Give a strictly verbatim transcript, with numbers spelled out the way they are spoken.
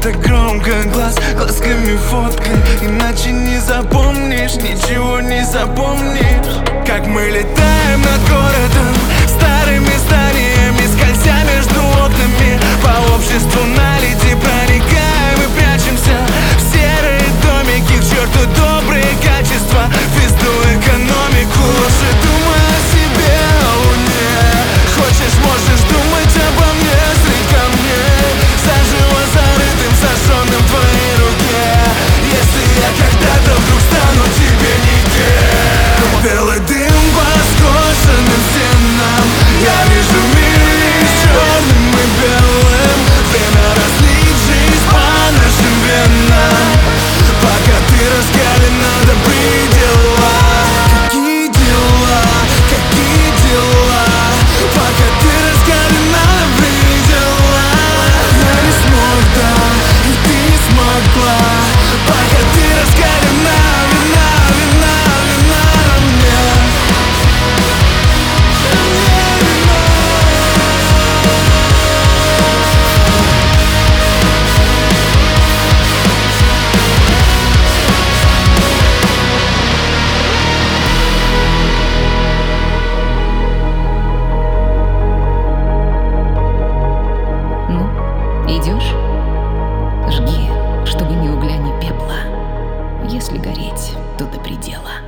так громко, глаз глазками фоткай, иначе не запомнишь, ничего не запомнишь. Как мы летаем над городом, старыми зданиями, скользя между окнами, по обществу налети проникаем и прячемся в серые домики, к черту добрые качества, в пизду экономику. Лучше думай о себе, о луне. Хочешь, можешь думать обо мне, средь камней, заживо зарытым, сожженным в твоей руке. Если я когда-то вдруг стану тебе нигде. Белый дым по скошенным стенам, я вижу мир лишь черным и белым. Время разлить жизнь по нашим венам, пока ты раскалена до предела. Какие дела, какие дела, пока ты раскалена до предела. Я не смог, да, и ты не смогла, пока ты раскалена, вина, вина, вина на мне. Ну, идешь? Жги, чтобы ни угля, ни пепла. Если гореть, то до предела.